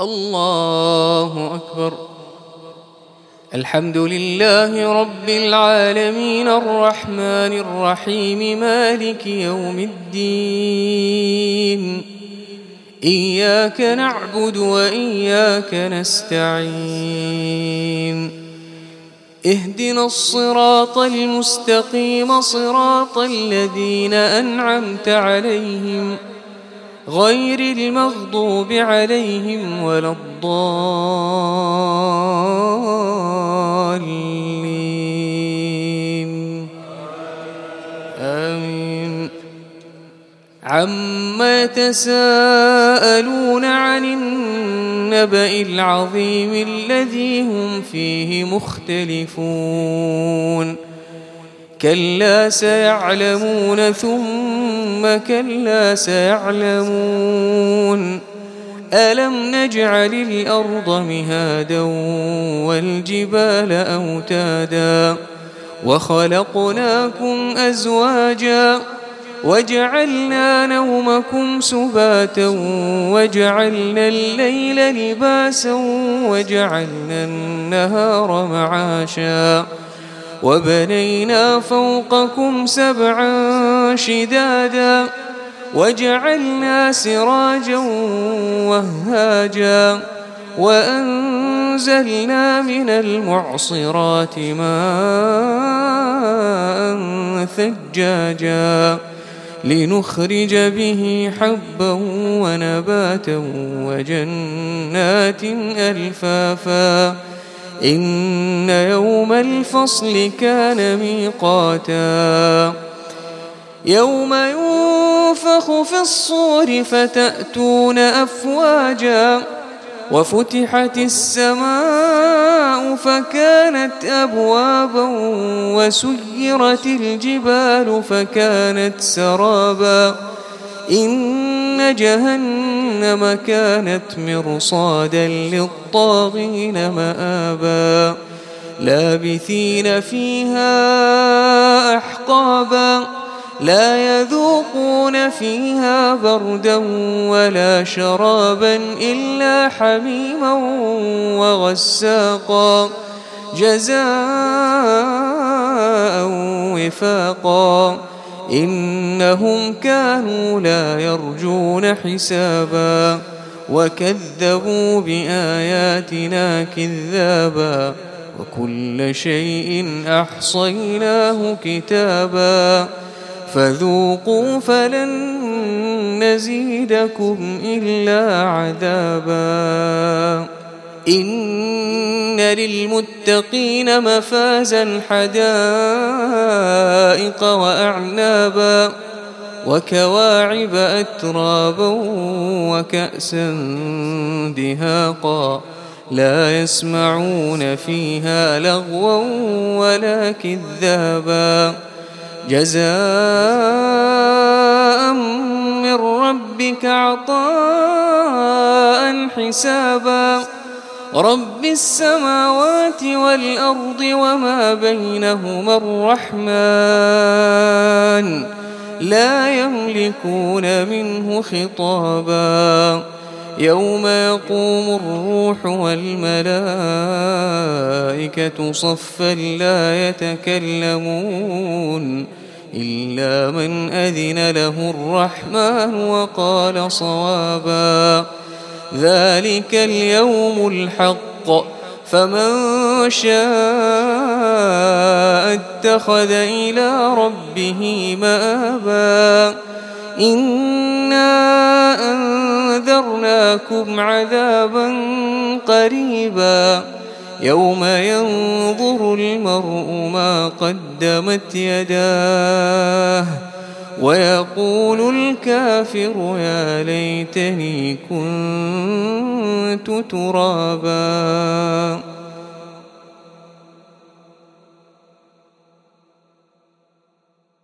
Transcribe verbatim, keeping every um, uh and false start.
الله أكبر. الحمد لله رب العالمين الرحمن الرحيم مالك يوم الدين. إياك نعبد وإياك نستعين. اهدنا الصراط المستقيم صراط الذين أنعمت عليهم غير المغضوب عليهم ولا الضالين آمين. عما يتساءلون عن النبأ العظيم الذي هم فيه مختلفون. كلا سيعلمون ثم كلا سيعلمون. ألم نجعل الأرض مهادا والجبال أوتادا وخلقناكم أزواجا وجعلنا نومكم سباتا وجعلنا الليل لباسا وجعلنا النهار معاشا وبنينا فوقكم سبعا شدادا وجعلنا سراجا وهاجا وأنزلنا من المعصرات ماء ثجاجا لنخرج به حبا ونباتا وجنات ألفافا. إن يوم الفصل كان ميقاتا. يوم ينفخ في الصور فتأتون أفواجا وفتحت السماء فكانت أبوابا وسيرت الجبال فكانت سرابا. إن جهنم كانت مرصادا للطاغين مآبا. لابثين فيها أحقابا لا يذوقون فيها بردا ولا شرابا إلا حميما وغساقا جزاء وفاقا. إنهم كانوا لا يرجون حسابا وكذبوا بآياتنا كذابا وكل شيء أحصيناه كتابا. فذوقوا فلن نزيدكم إلا عذابا. إن للمتقين مفازا حدائق وأعنابا وكواعب أترابا وكأسا دهاقا لا يسمعون فيها لغوا ولا كذابا. جزاء من ربك عطاء حسابا. رب السماوات والأرض وما بينهما الرحمن لا يملكون منه خطابا. يوم يقوم الروح والملائكة صفا لا يتكلمون إلا من أذن له الرحمن وقال صوابا. ذلك اليوم الحق فمن شاء اتخذ إلى ربه مآبا. إنا أنذرناكم عذابا قريبا يوم ينظر المرء ما قدمت يداه ويقول الكافر يا ليتني كنت ترابا.